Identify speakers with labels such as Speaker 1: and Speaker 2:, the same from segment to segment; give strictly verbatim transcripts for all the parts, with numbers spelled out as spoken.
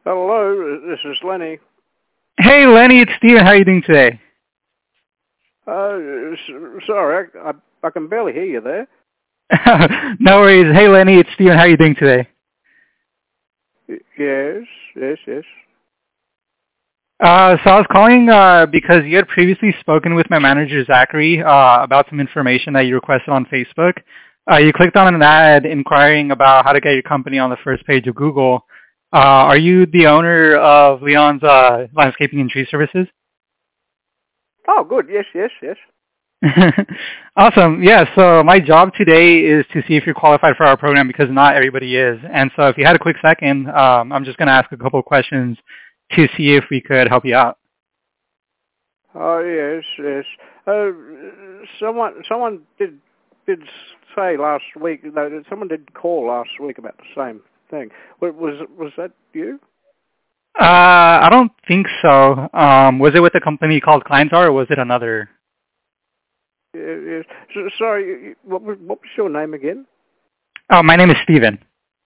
Speaker 1: Hello, this is Lenny.
Speaker 2: Hey, Lenny, it's Steven. How are you doing today?
Speaker 1: Uh, s- sorry, I, I, I can barely hear you there.
Speaker 2: No worries. Hey, Lenny, it's Steven. How are you doing today?
Speaker 1: Y- Yes, yes, yes.
Speaker 2: Uh, so I was calling uh, because you had previously spoken with my manager, Zachary, uh, about some information that you requested on Facebook. Uh, you clicked on an ad inquiring about how to get your company on the first page of Google. Uh, are you the owner of Leon's uh, Landscaping and Tree Services?
Speaker 1: Oh, good. Yes, yes, yes.
Speaker 2: Awesome. Yeah, so my job today is to see if you're qualified for our program because not everybody is. And so if you had a quick second, um, I'm just going to ask a couple of questions to see if we could help you out.
Speaker 1: Oh, yes, yes. Uh, someone, someone did did say last week. No, someone did call last week about the same thing. Wa- Was was that you?
Speaker 2: Uh, I don't think so. Um, was it with a company called Kleinzar or was it another?
Speaker 1: Yes. yes. So, sorry, you- you- what was what was your name again?
Speaker 2: Oh, my name is Steven.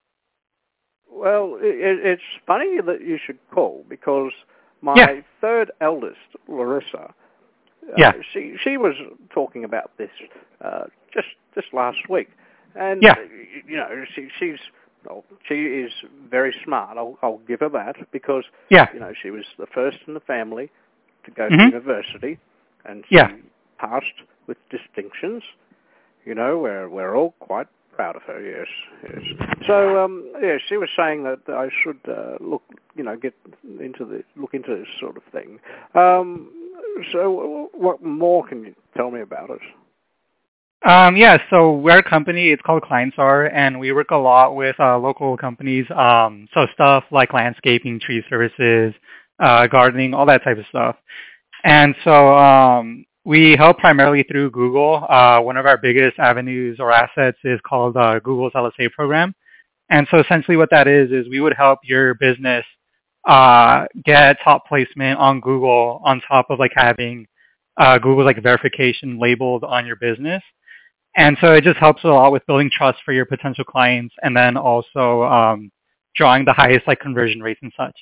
Speaker 1: Well, it, it's funny that you should call because
Speaker 2: Yeah,
Speaker 1: my third eldest, Larissa, uh,
Speaker 2: yeah,
Speaker 1: she she was talking about this uh, just just last week, and
Speaker 2: yeah,
Speaker 1: uh, you know she she's well, she is very smart. I'll I'll give her that because
Speaker 2: yeah.
Speaker 1: you know she was the first in the family to go to
Speaker 2: Mm-hmm.
Speaker 1: university, and
Speaker 2: Yeah.
Speaker 1: she passed with distinctions. You know, we're we're all quite proud of her. Yes, yes. So, um, yeah, she was saying that I should uh, look, you know, get into the look into this sort of thing. Um, so, what more can you tell me about it?
Speaker 2: Um, yeah, so we're a company, it's called Kleinzar, and we work a lot with uh, local companies, um, so stuff like landscaping, tree services, uh, gardening, all that type of stuff. And so um, we help primarily through Google. Uh, one of our biggest avenues or assets is called uh, Google's L S A program. And so essentially what that is, is we would help your business uh, get top placement on Google on top of like having uh, Google like verification labeled on your business. And so it just helps a lot with building trust for your potential clients and then also um, drawing the highest like conversion rates and such.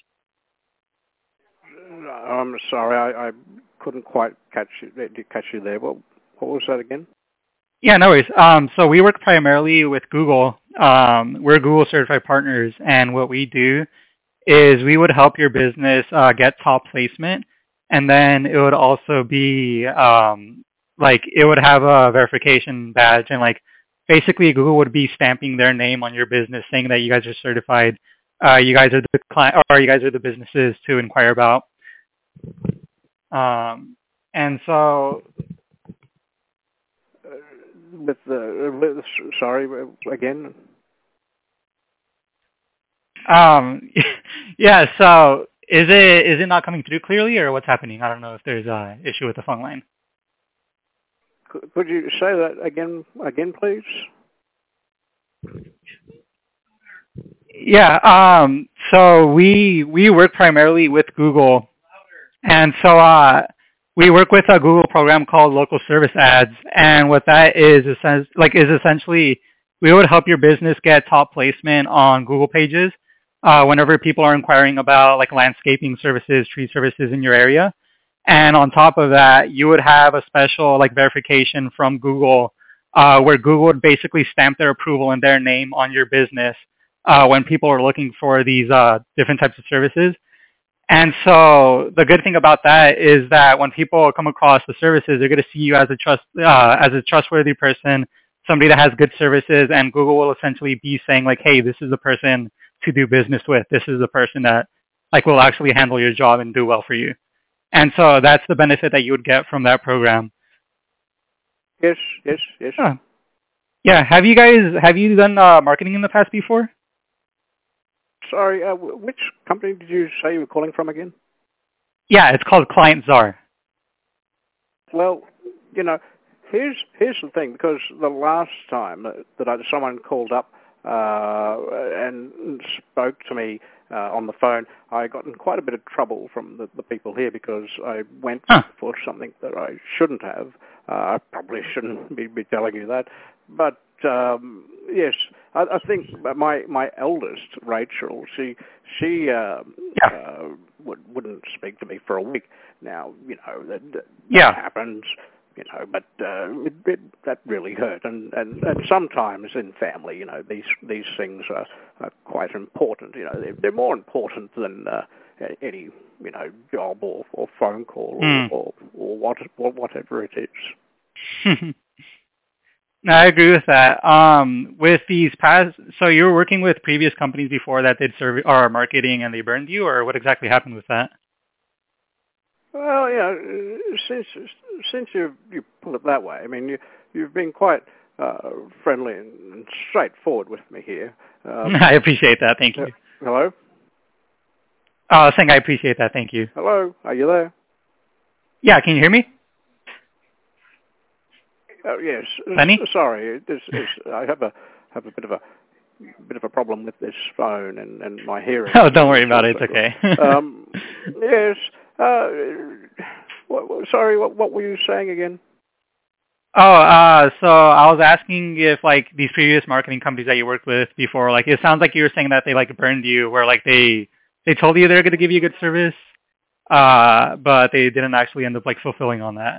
Speaker 1: I'm sorry, I, I couldn't quite catch you, catch you there. What, what was that again?
Speaker 2: Yeah, no worries. Um, so we work primarily with Google. Um, we're Google certified partners, and what we do is we would help your business uh, get top placement, and then it would also be um, like it would have a verification badge, and like basically Google would be stamping their name on your business, saying that you guys are certified. Uh, you guys are the client, or you guys are the businesses to inquire about. Um, and so
Speaker 1: Uh, with the with, sorry again.
Speaker 2: Um, yeah, so is it is it not coming through clearly or what's happening? I don't know if there's an issue with the phone line.
Speaker 1: Could, could you say that again again, please?
Speaker 2: Yeah, um, so we we work primarily with Google, and so uh, we work with a Google program called Local Service Ads, and what that is is like is essentially we would help your business get top placement on Google pages uh, whenever people are inquiring about like landscaping services, tree services in your area. And on top of that, you would have a special like verification from Google uh, where Google would basically stamp their approval and their name on your business uh, when people are looking for these uh, different types of services. And so the good thing about that is that when people come across the services, they're going to see you as a trust uh, as a trustworthy person, somebody that has good services, and Google will essentially be saying like, hey, this is the person to do business with. This is the person that like will actually handle your job and do well for you. And so that's the benefit that you would get from that program.
Speaker 1: Yes, yes, yes.
Speaker 2: Huh. Yeah. Have you guys have you done uh, marketing in the past before?
Speaker 1: Sorry, uh, which company did you say you were calling from again?
Speaker 2: Yeah, it's called Client Czar.
Speaker 1: Well, you know, here's here's the thing, because the last time that I, someone called up uh, and spoke to me uh, on the phone, I got in quite a bit of trouble from the, the people here because I went
Speaker 2: Huh.
Speaker 1: for something that I shouldn't have. Uh, I probably shouldn't be, be telling you that, but um, yes, I, I think my my eldest, Rachel, she she uh,
Speaker 2: Yeah.
Speaker 1: uh, would, wouldn't speak to me for a week. Now, you know, that, that
Speaker 2: Yeah.
Speaker 1: happens, you know, but uh, it, it, that really hurt. And, and, and sometimes in family, you know, these these things are, are quite important. You know, they're, they're more important than uh, any, you know, job or, or phone call
Speaker 2: Mm.
Speaker 1: or, or, or, what, or whatever it is.
Speaker 2: No, I agree with that. Um, with these past, so you were working with previous companies before that did service or marketing and they burned you, or what exactly happened with that?
Speaker 1: Well, yeah, since since you you put it that way, I mean, you you've been quite uh, friendly and straightforward with me here. Um,
Speaker 2: I appreciate that. Thank you.
Speaker 1: uh, hello.
Speaker 2: Oh, I was saying I appreciate that. Thank you.
Speaker 1: Hello, are you there?
Speaker 2: Yeah, can you hear me?
Speaker 1: Oh yes.
Speaker 2: Lenny?
Speaker 1: Sorry, this is, I have a have a bit of a bit of a problem with this phone and, and my hearing.
Speaker 2: Oh, don't worry about it. It's okay.
Speaker 1: um, yes. Uh, what, what, sorry, what, what were you saying again?
Speaker 2: Oh, uh, so I was asking if like these previous marketing companies that you worked with before, like it sounds like you were saying that they like burned you, where like they they told you they're going to give you good service, uh, but they didn't actually end up like fulfilling on that.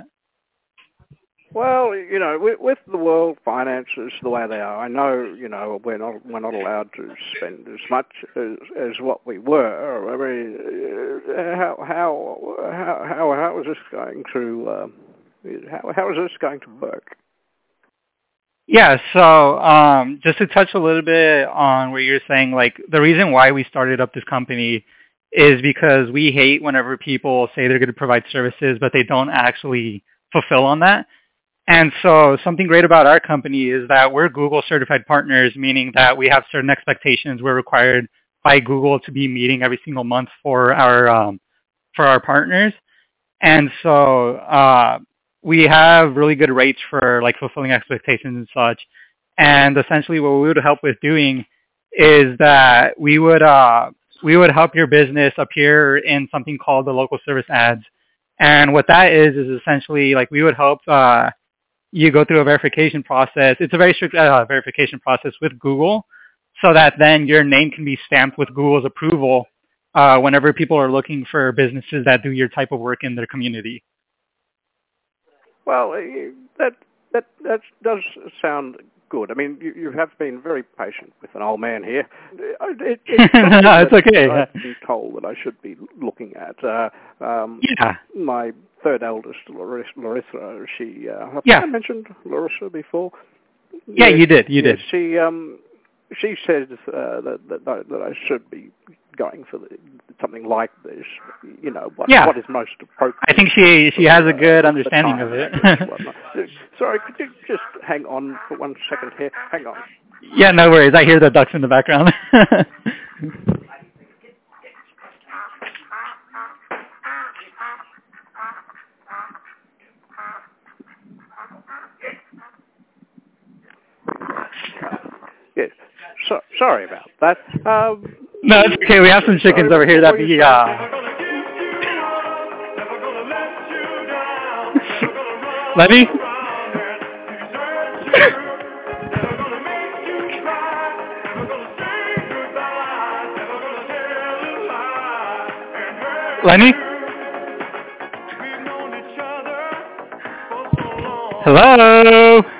Speaker 1: Well, you know, with, with the world finances the way they are, I know, you know, we're not we're not allowed to spend as much as, as what we were. I mean, uh, how how how how how is this going to uh, how how is this going to work?
Speaker 2: Yeah, so um, just to touch a little bit on what you're saying, like the reason why we started up this company is because we hate whenever people say they're going to provide services, but they don't actually fulfill on that. And so something great about our company is that we're Google certified partners, meaning that we have certain expectations we're required by Google to be meeting every single month for our um, for our partners. And so uh, we have really good rates for like fulfilling expectations and such. And essentially what we would help with doing is that we would uh, we would help your business appear in something called the local service ads. And what that is is essentially like we would help uh, you go through a verification process. It's a very strict uh, verification process with Google so that then your name can be stamped with Google's approval uh, whenever people are looking for businesses that do your type of work in their community.
Speaker 1: Well, that that that does sound good. I mean, you, you have been very patient with an old man here. It, it's
Speaker 2: no, it's okay.
Speaker 1: I've been told that I should be looking at. Uh, um,
Speaker 2: yeah.
Speaker 1: My third eldest, Larissa, Larissa she, uh, have
Speaker 2: yeah.
Speaker 1: I mentioned Larissa before?
Speaker 2: Yeah,
Speaker 1: yes,
Speaker 2: you did. You
Speaker 1: yes,
Speaker 2: did.
Speaker 1: She um, she says uh, that, that that I should be going for the, something like this. You know, what,
Speaker 2: yeah.
Speaker 1: what is most appropriate.
Speaker 2: I think she she has a good
Speaker 1: uh,
Speaker 2: understanding of it.
Speaker 1: Sorry, could you just hang on for one second here? Hang on.
Speaker 2: Yeah, no worries. I hear the ducks in the background.
Speaker 1: Yes. So, sorry about that. Um,
Speaker 2: no, it's okay. We have some chickens
Speaker 1: sorry,
Speaker 2: over here that be... Uh... Lenny? Lenny? Hello?